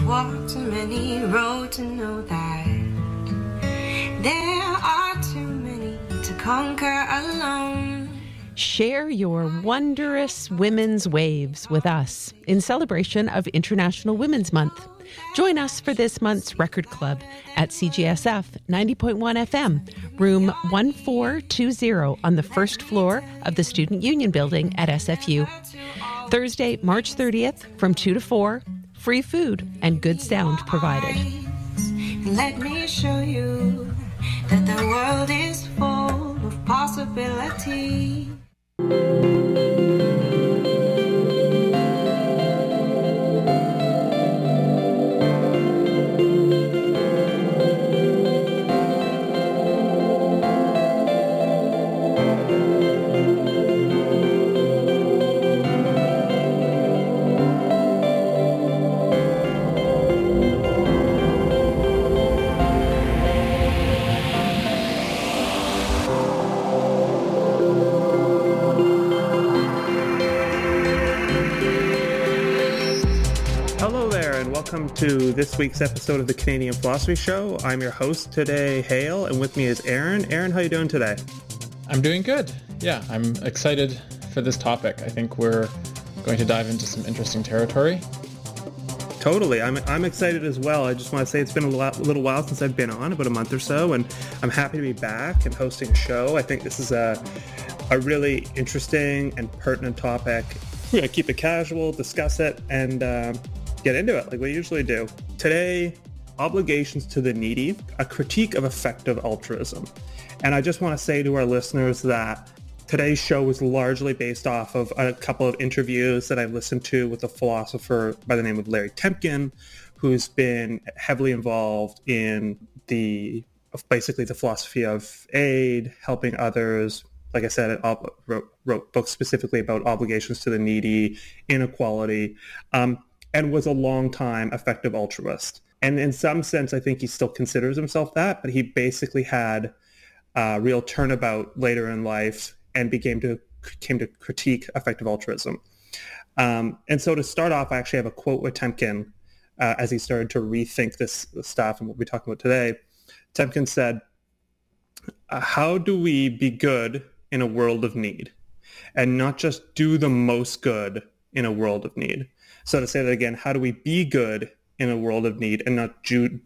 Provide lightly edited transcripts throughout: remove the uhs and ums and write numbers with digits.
walked many roads to know that there are too many to conquer alone. Share your wondrous women's waves with us in celebration of International Women's Month. Join us for this month's Record Club at CGSF 90.1 FM, room 1420 on the first floor of the Student Union Building at SFU. Thursday, March 30th from 2 to 4, free food and good sound provided. Let me show you that the world is full of possibility. Welcome to this week's episode of the Canadian Philosophy Show. I'm your host today, Hale, and with me is Aaron. Aaron, how are you doing today? I'm doing good. Yeah, I'm excited for this topic. I think we're going to dive into some interesting territory. Totally. I'm excited as well. I just want to say it's been a little while since I've been on, about a month or so, and I'm happy to be back and hosting a show. I think this is a really interesting and pertinent topic. We're going to keep it casual, discuss it, and get into it like we usually do. Today, obligations to the needy, a critique of effective altruism. And I just want to say to our listeners that today's show is largely based off of a couple of interviews that I've listened to with a philosopher by the name of Larry Temkin, who's been heavily involved in basically the philosophy of aid, helping others. Like I said, wrote books specifically about obligations to the needy, inequality, and was a long-time effective altruist. And in some sense, I think he still considers himself that, but he basically had a real turnabout later in life and came to critique effective altruism. And so to start off, I actually have a quote with Temkin as he started to rethink this stuff and what we're talking about today. Temkin said, "How do we be good in a world of need and not just do the most good in a world of need?" So to say that again, how do we be good in a world of need and not just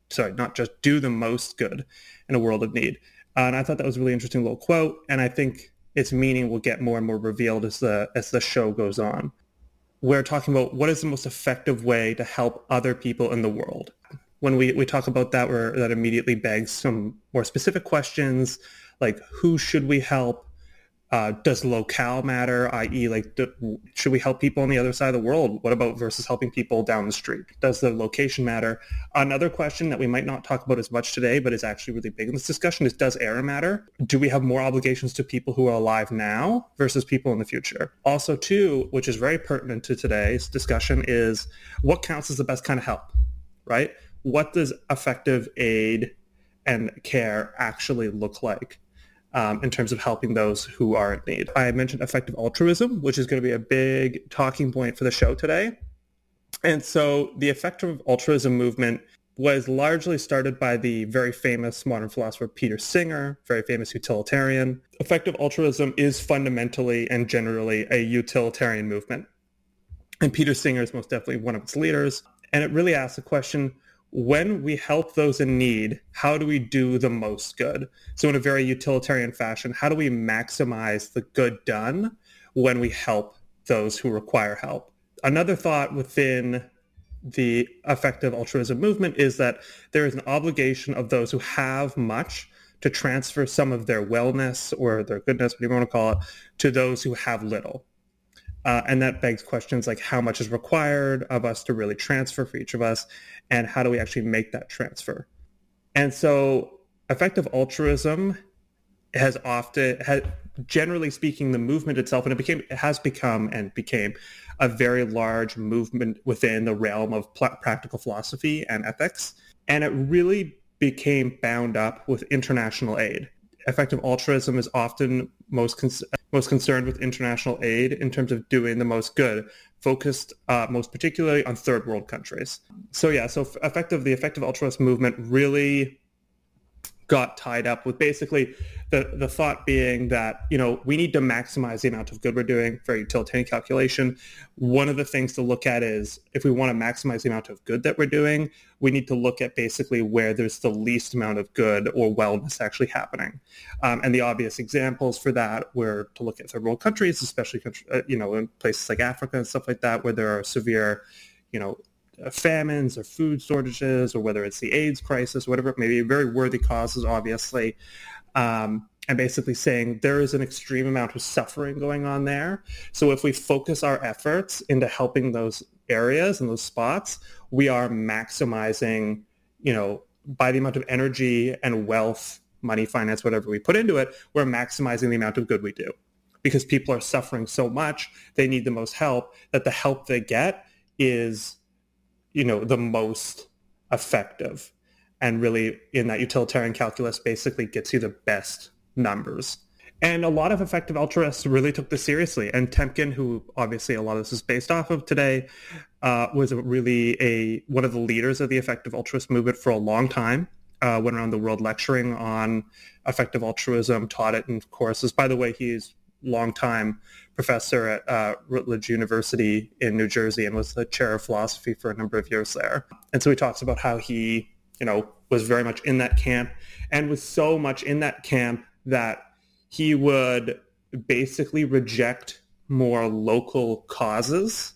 do the most good in a world of need? And I thought that was a really interesting little quote, and I think its meaning will get more and more revealed as the show goes on. We're talking about what is the most effective way to help other people in the world. When we talk about that, that immediately begs some more specific questions, like who should we help? Does locale matter, i.e. should we help people on the other side of the world? What about versus helping people down the street? Does the location matter? Another question that we might not talk about as much today, but is actually really big in this discussion is, does era matter? Do we have more obligations to people who are alive now versus people in the future? Also, too, which is very pertinent to today's discussion, is what counts as the best kind of help, right? What does effective aid and care actually look like? In terms of helping those who are in need. I mentioned effective altruism, which is going to be a big talking point for the show today. And so the effective altruism movement was largely started by the very famous modern philosopher Peter Singer, very famous utilitarian. Effective altruism is fundamentally and generally a utilitarian movement. And Peter Singer is most definitely one of its leaders. And it really asks the question, when we help those in need, how do we do the most good? So in a very utilitarian fashion, how do we maximize the good done when we help those who require help? Another thought within the effective altruism movement is that there is an obligation of those who have much to transfer some of their wellness or their goodness, whatever you want to call it, to those who have little. And that begs questions like how much is required of us to really transfer for each of us, and how do we actually make that transfer? And so effective altruism generally speaking, the movement itself, and it has become a very large movement within the realm of practical philosophy and ethics. And it really became bound up with international aid. effective altruism is often most concerned with international aid in terms of doing the most good, focused most particularly on third world countries. So the effective altruist movement really got tied up with basically the thought being that, we need to maximize the amount of good we're doing for a utilitarian calculation. One of the things to look at is if we want to maximize the amount of good that we're doing, we need to look at basically where there's the least amount of good or wellness actually happening. And the obvious examples for that were to look at third world countries, especially, in places like Africa and stuff like that, where there are severe, famines or food shortages, or whether it's the AIDS crisis, whatever it may be, very worthy causes, obviously. And basically saying there is an extreme amount of suffering going on there. So if we focus our efforts into helping those areas and those spots, we are maximizing, by the amount of energy and wealth, money, finance, whatever we put into it, we're maximizing the amount of good we do. Because people are suffering so much, they need the most help, that the help they get is, the most effective. And really, in that utilitarian calculus, basically gets you the best numbers. And a lot of effective altruists really took this seriously. And Temkin, who obviously a lot of this is based off of today, was really one of the leaders of the effective altruist movement for a long time. Went around the world lecturing on effective altruism, taught it in courses. By the way, he's longtime professor at Rutledge University in New Jersey and was the chair of philosophy for a number of years there. And so he talks about how he, was very much in that camp, and was so much in that camp that he would basically reject more local causes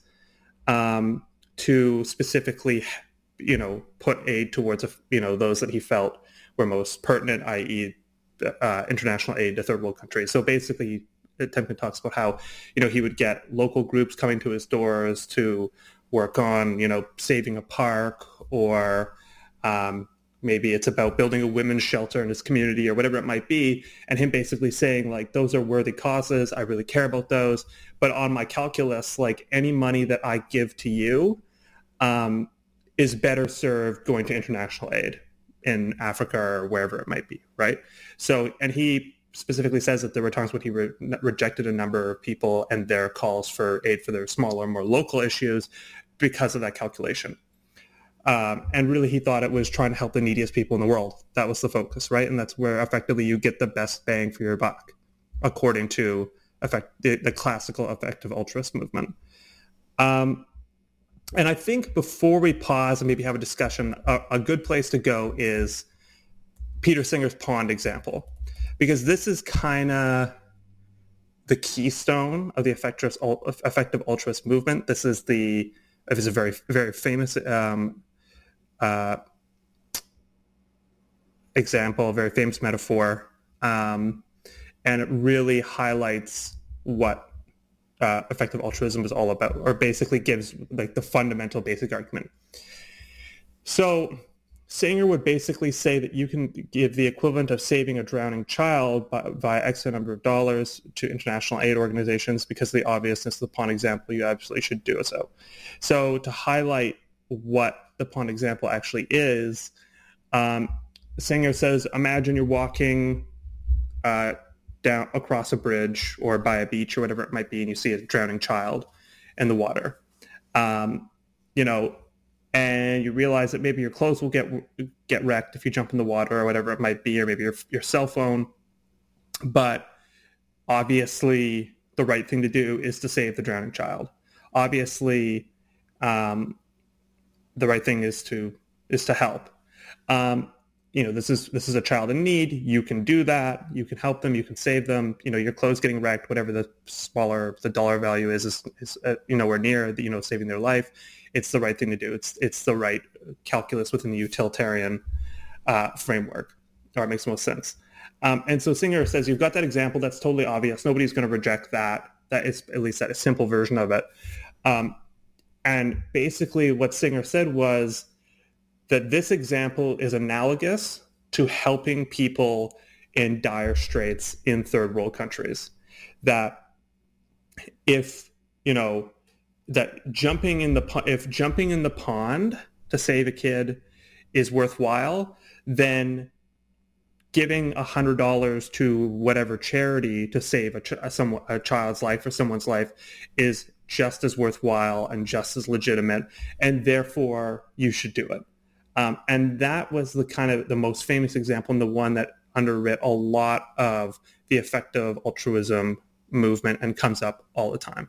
to specifically, put aid towards, those that he felt were most pertinent, i.e. International aid to third world countries. So basically, Temkin talks about how, he would get local groups coming to his doors to work on, saving a park, or maybe it's about building a women's shelter in his community or whatever it might be. And him basically saying, like, those are worthy causes. I really care about those. But on my calculus, like, any money that I give to you is better served going to international aid in Africa or wherever it might be, right? So, and he specifically says that there were times when he rejected a number of people and their calls for aid for their smaller, more local issues because of that calculation. And really, he thought it was trying to help the neediest people in the world. That was the focus, right? And that's where effectively you get the best bang for your buck, according to the classical effective altruist movement. And I think before we pause and maybe have a discussion, a good place to go is Peter Singer's pond example, because this is kind of the keystone of the effective altruist movement. This is a very, very famous example, a very famous metaphor, and it really highlights what effective altruism is all about, or basically gives like the fundamental basic argument. So Singer would basically say that you can give the equivalent of saving a drowning child via X number of dollars to international aid organizations, because of the obviousness of the pond example, you absolutely should do so. So to highlight what the pond example actually is, Singer says, imagine you're walking down across a bridge or by a beach or whatever it might be, and you see a drowning child in the water. And you realize that maybe your clothes will get wrecked if you jump in the water or whatever it might be, or maybe your cell phone. But obviously, the right thing to do is to save the drowning child. Obviously, the right thing is to help. This is a child in need. You can do that. You can help them. You can save them. Your clothes getting wrecked, whatever the smaller the dollar value is nowhere near saving their life. It's the right thing to do. It's the right calculus within the utilitarian framework, or it makes most sense. And so Singer says, you've got that example. That's totally obvious. Nobody's going to reject that. That is at least that simple version of it. And basically what Singer said was that this example is analogous to helping people in dire straits in third world countries. That if jumping in the pond to save a kid is worthwhile, then giving $100 to whatever charity to save a child's life or someone's life is just as worthwhile and just as legitimate, and therefore you should do it. And that was the most famous example, and the one that underwrit a lot of the effective altruism movement and comes up all the time.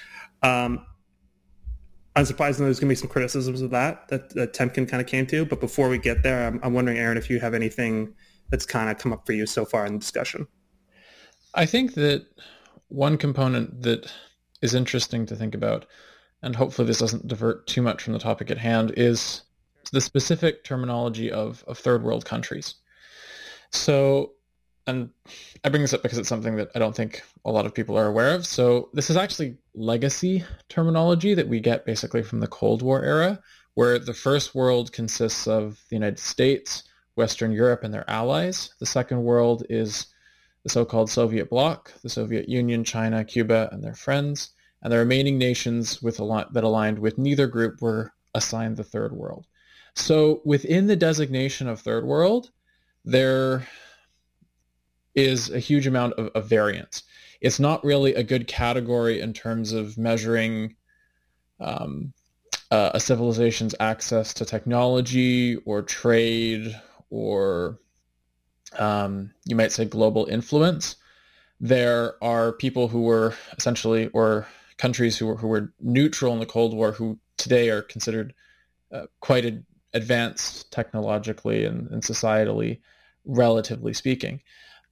Unsurprisingly, there's going to be some criticisms of that Temkin kind of came to. But before we get there, I'm wondering, Aaron, if you have anything that's kind of come up for you so far in the discussion. I think that one component that is interesting to think about, and hopefully this doesn't divert too much from the topic at hand, is the specific terminology of third world countries. So, and I bring this up because it's something that I don't think a lot of people are aware of. So this is actually legacy terminology that we get basically from the Cold War era, where the first world consists of the United States, Western Europe and their allies. The second world is the so-called Soviet bloc, the Soviet Union, China, Cuba, and their friends. And the remaining nations that aligned with neither group were assigned the third world. So within the designation of third world, there is a huge amount of variance. It's not really a good category in terms of measuring a civilization's access to technology or trade or you might say global influence. There are people who were essentially, or countries who were neutral in the Cold War who today are considered quite advanced technologically and societally, relatively speaking.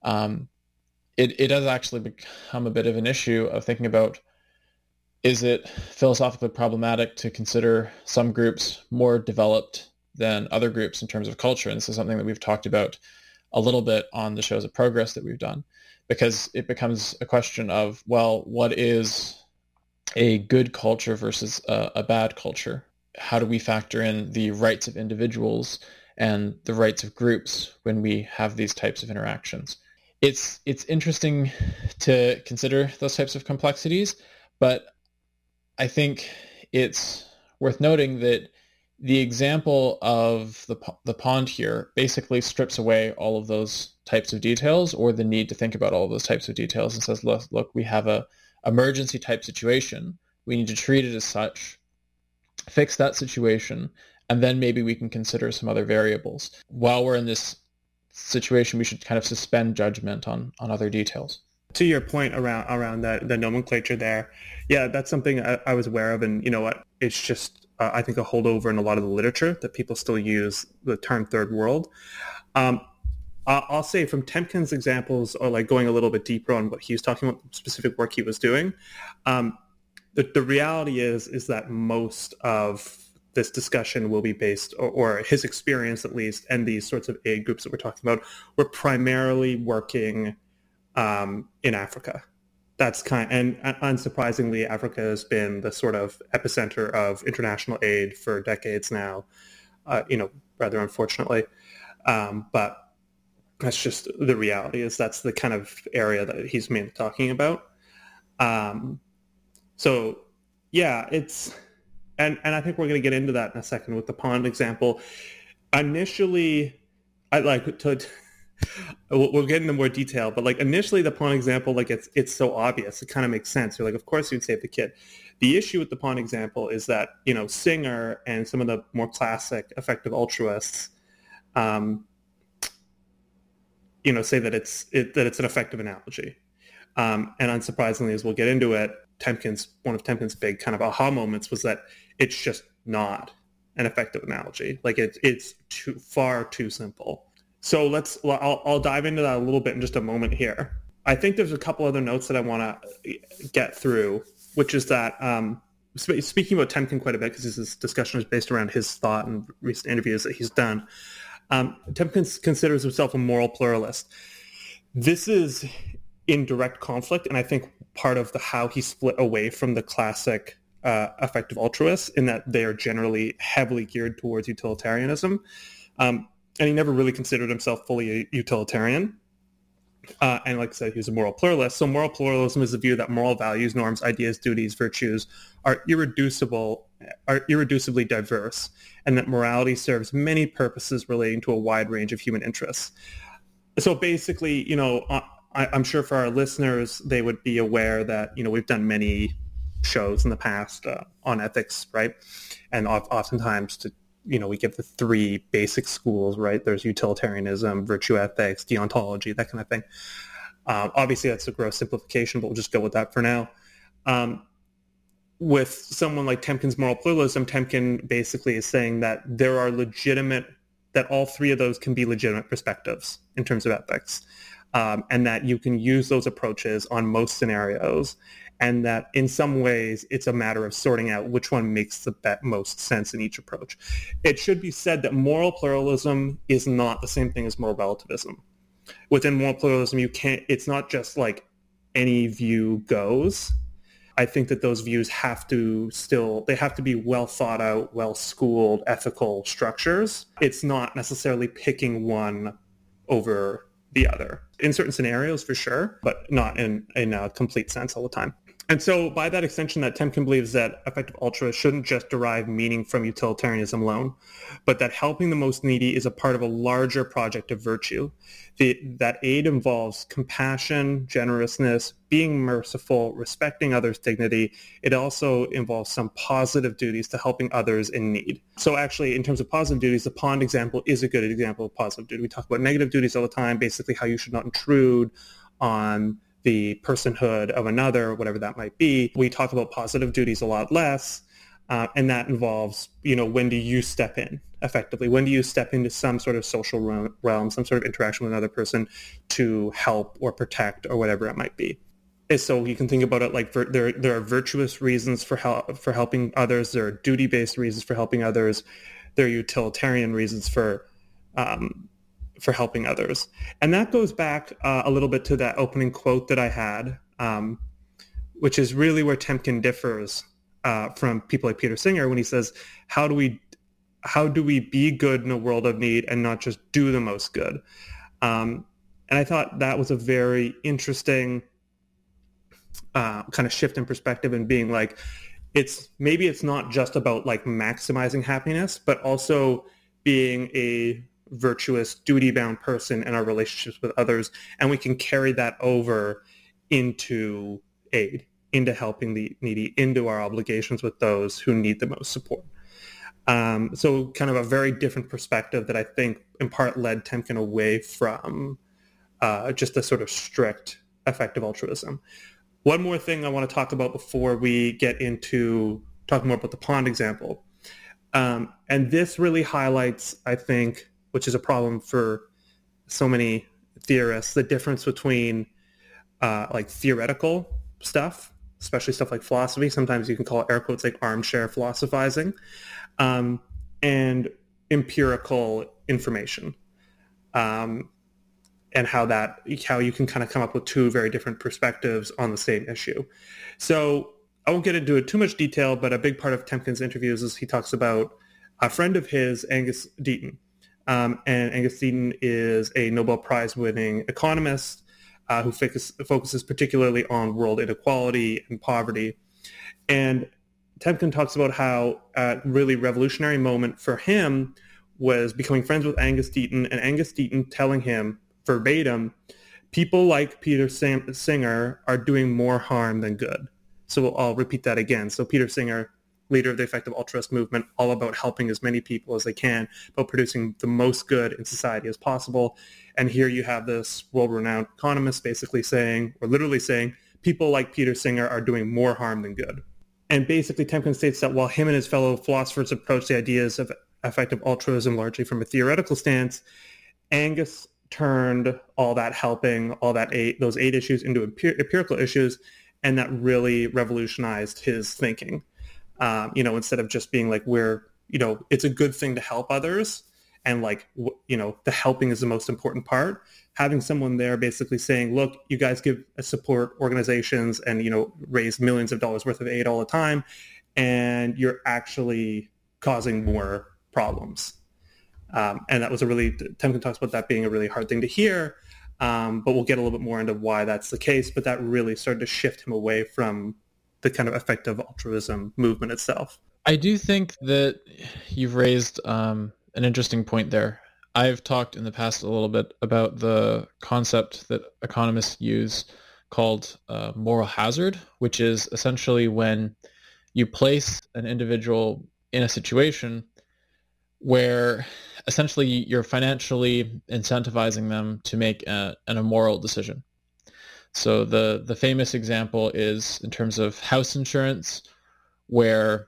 It does actually become a bit of an issue of thinking about, is it philosophically problematic to consider some groups more developed than other groups in terms of culture? And this is something that we've talked about a little bit on the shows of progress that we've done, because it becomes a question of, well, what is a good culture versus a bad culture? How do we factor in the rights of individuals and the rights of groups when we have these types of interactions? It's interesting to consider those types of complexities, but I think it's worth noting that the example of the pond here basically strips away all of those types of details, or the need to think about all of those types of details, and says, look, we have a emergency type situation. We need to treat it as such, fix that situation, and then maybe we can consider some other variables. While we're in this situation, we should kind of suspend judgment on other details. To your point around the nomenclature there, yeah, that's something I was aware of, and you know what? It's just I think a holdover in a lot of the literature that people still use the term third world. I'll say from Temkin's examples, or like going a little bit deeper on what he was talking about, specific work he was doing, the reality is that most of this discussion will be based, or his experience at least, and these sorts of aid groups that we're talking about were primarily working in Africa. That's and unsurprisingly, Africa has been the sort of epicenter of international aid for decades now, rather unfortunately. But that's just the reality, is that's the kind of area that he's mainly talking about. So yeah, it's, and I think we're going to get into that in a second with the pond example. Initially, I'd like to, we'll get into more detail, but like initially the pond example, like it's so obvious, it kind of makes sense. You're like, of course you'd save the kid. The issue with the pond example is that, Singer and some of the more classic effective altruists, say that it's an effective analogy. And unsurprisingly, as we'll get into it, one of Temkin's big kind of aha moments was that it's just not an effective analogy. Like it's far too simple. So I'll dive into that a little bit in just a moment here. I think there's a couple other notes that I want to get through, which is that speaking about Temkin quite a bit, because this discussion is based around his thought and recent interviews that he's done. Temkin considers himself a moral pluralist. This is in direct conflict, and I think part of how he split away from the classic effective altruists, in that they are generally heavily geared towards utilitarianism. And he never really considered himself fully a utilitarian. And like I said, he was a moral pluralist. So moral pluralism is the view that moral values, norms, ideas, duties, virtues are irreducibly diverse, and that morality serves many purposes relating to a wide range of human interests. So basically, I'm sure for our listeners, they would be aware that, we've done many shows in the past on ethics, right? And oftentimes, we give the three basic schools, right? There's utilitarianism, virtue ethics, deontology, that kind of thing. Obviously, that's a gross simplification, but we'll just go with that for now. With someone like Temkin's moral pluralism, Temkin basically is saying that there are that all three of those can be legitimate perspectives in terms of ethics, and that you can use those approaches on most scenarios, and that in some ways it's a matter of sorting out which one makes the most sense in each approach. It should be said that moral pluralism is not the same thing as moral relativism. Within moral pluralism, it's not just like any view goes. I think that those views have to be well thought out, well schooled, ethical structures. It's not necessarily picking one over the other. In certain scenarios, for sure, but not in a complete sense all the time. And so by that extension, that Temkin believes that effective altruists shouldn't just derive meaning from utilitarianism alone, but that helping the most needy is a part of a larger project of virtue. That aid involves compassion, generousness, being merciful, respecting others' dignity. It also involves some positive duties to helping others in need. So actually, in terms of positive duties, the pond example is a good example of positive duty. We talk about negative duties all the time, basically how you should not intrude on the personhood of another, whatever that might be. We talk about positive duties a lot less, and that involves, when do you step in effectively? When do you step into some sort of social realm, some sort of interaction with another person to help or protect or whatever it might be? And so you can think about it like there are virtuous reasons for helping others. There are duty-based reasons for helping others. There are utilitarian reasons for helping others. And that goes back a little bit to that opening quote that I had, which is really where Temkin differs from people like Peter Singer when he says, how do we be good in a world of need and not just do the most good? And I thought that was a very interesting kind of shift in perspective, and being like, it's not just about like maximizing happiness, but also being a virtuous, duty-bound person in our relationships with others, and we can carry that over into aid, into helping the needy, into our obligations with those who need the most support. So kind of a very different perspective that I think in part led Temkin away from just the sort of strict effective altruism. One more thing I want to talk about before we get into talking more about the pond example. And this really highlights, I think, which is a problem for so many theorists, the difference between like theoretical stuff, especially stuff like philosophy. Sometimes you can call it, air quotes, like armchair philosophizing, and empirical information, and how you can kind of come up with two very different perspectives on the same issue. So I won't get into it too much detail, but a big part of Temkin's interviews is he talks about a friend of his, Angus Deaton. And Angus Deaton is a Nobel Prize-winning economist who focuses particularly on world inequality and poverty. And Temkin talks about how a really revolutionary moment for him was becoming friends with Angus Deaton, and Angus Deaton telling him verbatim, people like Peter Singer are doing more harm than good. So I'll repeat that again. So Peter Singer, leader of the effective altruist movement, all about helping as many people as they can, about producing the most good in society as possible. And here you have this world-renowned economist basically saying, or literally saying, people like Peter Singer are doing more harm than good. And basically Temkin states that while him and his fellow philosophers approach the ideas of effective altruism largely from a theoretical stance, Angus turned all that helping, all that those aid issues into empirical issues, and that really revolutionized his thinking. Instead of just being like, it's a good thing to help others, and like, the helping is the most important part. Having someone there basically saying, look, you guys give support organizations and, raise millions of dollars worth of aid all the time, and you're actually causing more problems. And that was Temkin talks about that being a really hard thing to hear, but we'll get a little bit more into why that's the case. But that really started to shift him away from the kind of effective altruism movement itself. I do think that you've raised an interesting point there. I've talked in the past a little bit about the concept that economists use called moral hazard, which is essentially when you place an individual in a situation where essentially you're financially incentivizing them to make an immoral decision. So the famous example is in terms of house insurance, where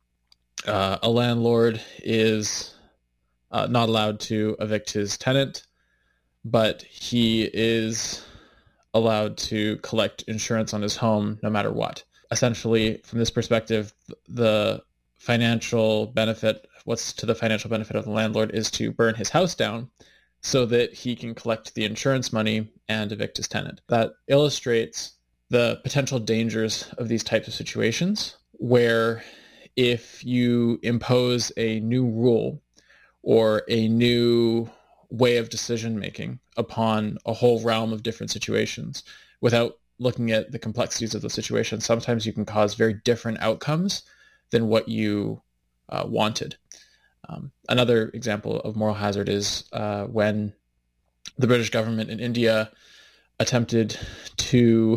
a landlord is not allowed to evict his tenant, but he is allowed to collect insurance on his home no matter what. Essentially, from this perspective, the financial benefit, what's to the financial benefit of the landlord is to burn his house down so that he can collect the insurance money and evict his tenant. That illustrates the potential dangers of these types of situations, where if you impose a new rule or a new way of decision making upon a whole realm of different situations without looking at the complexities of the situation, sometimes you can cause very different outcomes than what you wanted. Another example of moral hazard is when the British government in India attempted to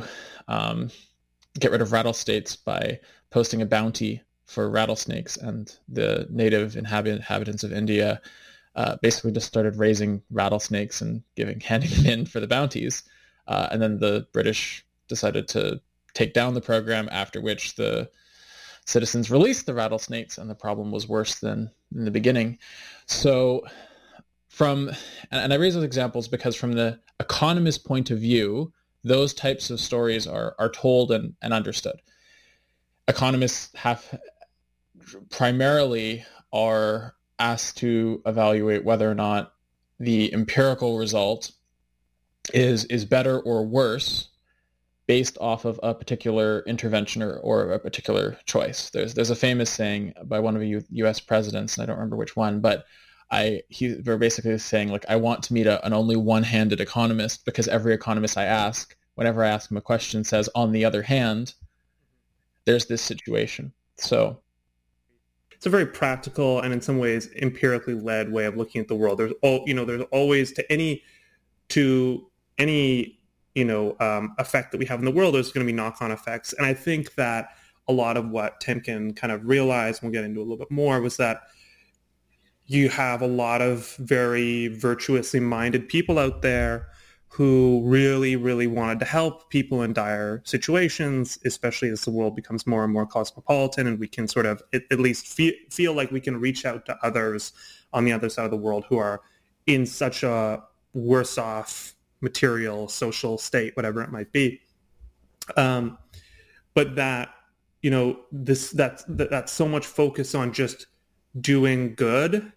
get rid of rattlesnakes by posting a bounty for rattlesnakes, and the native inhabitants of India basically just started raising rattlesnakes and handing them in for the bounties. And then the British decided to take down the program, after which the citizens released the rattlesnakes, and the problem was worse than in the beginning. So and I raise those examples because from the economist point of view, those types of stories are told and understood. Economists primarily are asked to evaluate whether or not the empirical result is better or worse based off of a particular intervention or a particular choice. There's a famous saying by one of the U.S. presidents, and I don't remember which one, but they're basically saying, like, I want to meet an only one-handed economist, because every economist I ask, whenever I ask him a question, says, on the other hand, there's this situation. So it's a very practical and in some ways empirically led way of looking at the world. There's always to any effect that we have in the world, there's going to be knock-on effects. And I think that a lot of what Temkin kind of realized, and we'll get into a little bit more, was that you have a lot of very virtuously minded people out there who really, really wanted to help people in dire situations, especially as the world becomes more and more cosmopolitan, and we can sort of at least feel like we can reach out to others on the other side of the world who are in such a worse off material, social state, whatever it might be. But that, that's so much focus on just doing good.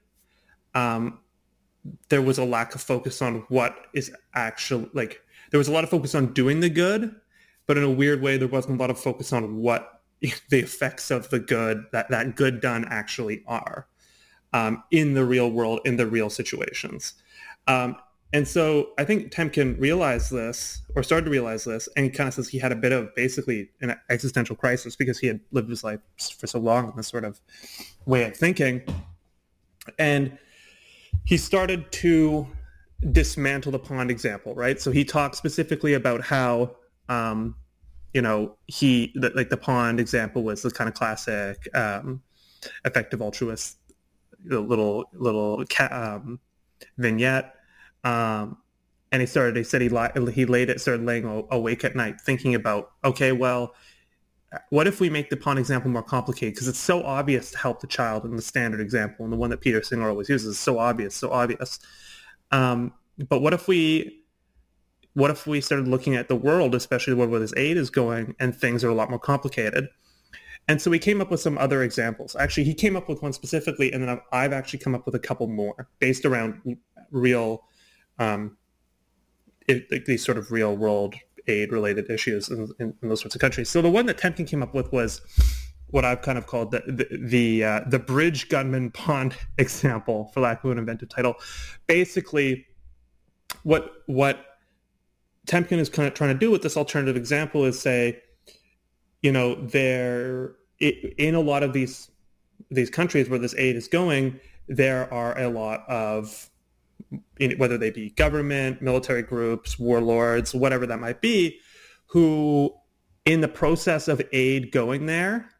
There was a lack of focus on what is actually, there was a lot of focus on doing the good, but in a weird way, there wasn't a lot of focus on what the effects of the good, that good done actually are in the real world, in the real situations. And so I think Temkin realized this, or started to realize this, and he kind of says he had a bit of basically an existential crisis because he had lived his life for so long in this sort of way of thinking. And he started to dismantle the pond example, right? So he talked specifically about how, the pond example was the kind of classic effective altruist little vignette. And he started laying awake at night thinking about, okay, well, what if we make the pond example more complicated? Because it's so obvious to help the child in the standard example, and the one that Peter Singer always uses is so obvious. But what if we started looking at the world, especially where this aid is going, and things are a lot more complicated? And so we came up with some other examples. Actually, he came up with one specifically, and then I've actually come up with a couple more based around real, these sort of real world aid-related issues in those sorts of countries. So the one that Temkin came up with was what I've kind of called the bridge gunman pond example, for lack of an inventive title. Basically, what Temkin is kind of trying to do with this alternative example is say, there in a lot of these countries where this aid is going, there are a lot of whether they be government, military groups, warlords, whatever that might be, who in the process of aid going there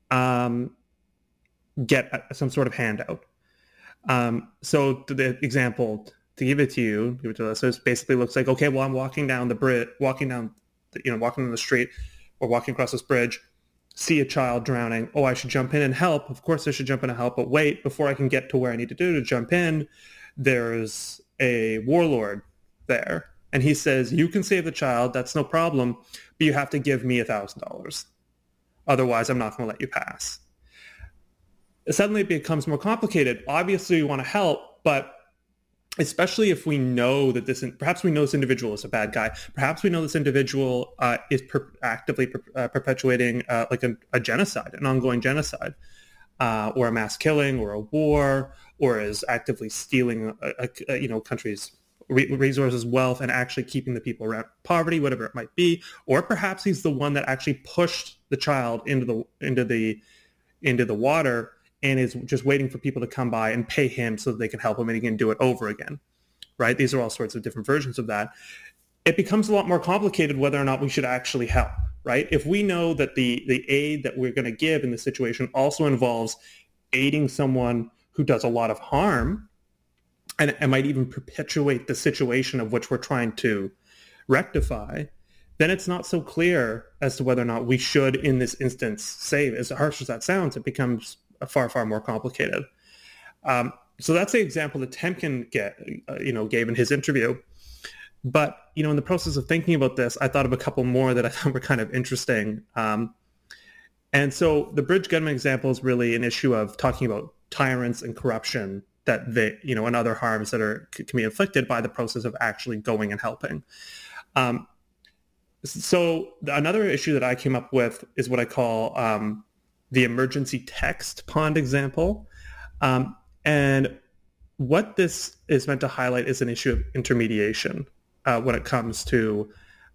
get some sort of handout. So the example, to give it to us, so it basically looks like, okay, well, I'm walking down the street or walking across this bridge, see a child drowning. Oh, I should jump in and help. Of course I should jump in and help, but wait, before I can get to where I need to do to jump in, there's a warlord there. And he says, you can save the child, that's no problem, but you have to give me $1,000. Otherwise, I'm not going to let you pass. Suddenly it becomes more complicated. Obviously, we want to help, but especially if we know that perhaps we know this individual is a bad guy. Perhaps we know this individual is actively perpetuating like a genocide, an ongoing genocide, or a mass killing, or a war, or is actively stealing a country's resources, wealth, and actually keeping the people around poverty, whatever it might be. Or perhaps he's the one that actually pushed the child into the water and is just waiting for people to come by and pay him so that they can help him and he can do it over again, right? These are all sorts of different versions of that. It becomes a lot more complicated whether or not we should actually help, right? If we know that the aid that we're going to give in this situation also involves aiding someone who does a lot of harm and might even perpetuate the situation of which we're trying to rectify, then it's not so clear as to whether or not we should, in this instance, save. As harsh as that sounds, it becomes far, far more complicated. So that's the example that Temkin gave in his interview. But, in the process of thinking about this, I thought of a couple more that I thought were kind of interesting. And so the Bridge Gunman example is really an issue of talking about tyrants and corruption that and other harms that can be inflicted by the process of actually going and helping. So another issue that I came up with is what I call the emergency text pond example. And what this is meant to highlight is an issue of intermediation when it comes to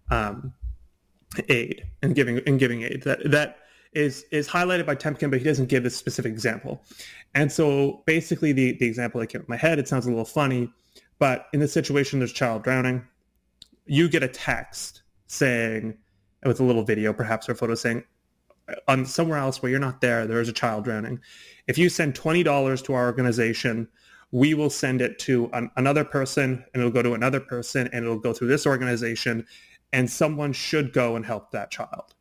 aid and giving aid. That is highlighted by Temkin, but he doesn't give a specific example. And so basically the example that came up in my head, it sounds a little funny, but in this situation, there's a child drowning. You get a text saying, with a little video perhaps or a photo saying, on somewhere else where you're not there is a child drowning. If you send $20 to our organization, we will send it to another person, and it'll go to another person, and it'll go through this organization, and someone should go and help that child.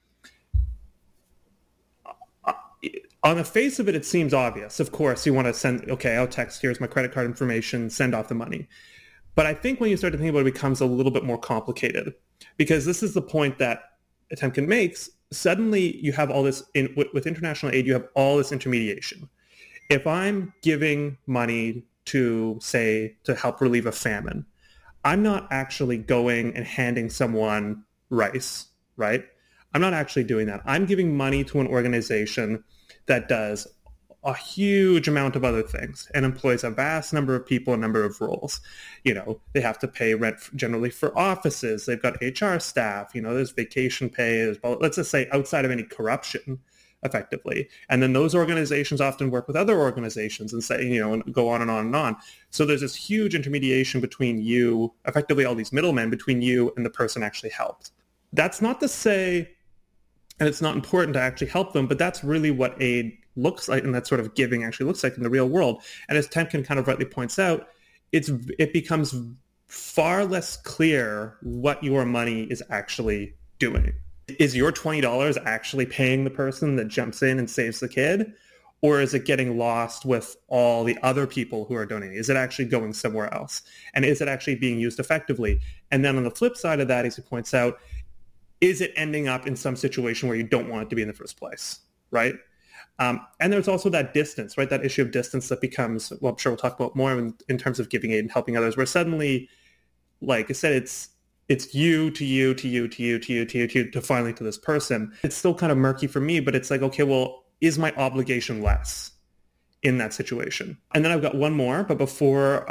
On the face of it, it seems obvious. Of course, you want to send, okay, I'll text, here's my credit card information, send off the money. But I think when you start to think about it, it becomes a little bit more complicated, because this is the point that Temkin makes. Suddenly you have all this, with international aid, you have all this intermediation. If I'm giving money to help relieve a famine, I'm not actually going and handing someone rice, right? I'm not actually doing that. I'm giving money to an organization that does a huge amount of other things and employs a vast number of people, a number of roles. They have to pay rent generally for offices. They've got HR staff, there's vacation pay, let's just say outside of any corruption, effectively. And then those organizations often work with other organizations and say, and go on and on and on. So there's this huge intermediation between you, effectively all these middlemen between you and the person actually helped. That's not to say, and it's not important to actually help them, but that's really what aid looks like, and that sort of giving actually looks like in the real world. And as Temkin kind of rightly points out, it becomes far less clear what your money is actually doing. Is your $20 actually paying the person that jumps in and saves the kid? Or is it getting lost with all the other people who are donating? Is it actually going somewhere else? And is it actually being used effectively? And then on the flip side of that, as he points out, is it ending up in some situation where you don't want it to be in the first place, right? And there's also that distance, right? That issue of distance that becomes, well, I'm sure we'll talk about more in terms of giving aid and helping others, where suddenly, like I said, it's you to you to you to you to you to you to you to finally to this person. It's still kind of murky for me, but it's like, okay, well, is my obligation less in that situation? And then I've got one more, but before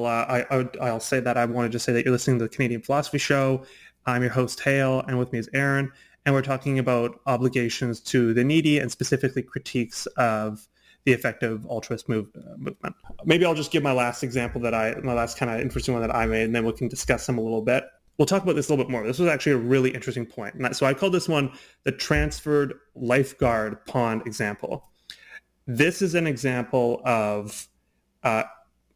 I'll say that, I wanted to say that you're listening to the Canadian Philosophy Show. I'm your host, Hale, and with me is Aaron. And we're talking about obligations to the needy and specifically critiques of the effective altruist movement. Maybe I'll just give my last example my last kind of interesting one that I made, and then we can discuss them a little bit. We'll talk about this a little bit more. This was actually a really interesting point. So I called this one the transferred lifeguard pond example. This is an example of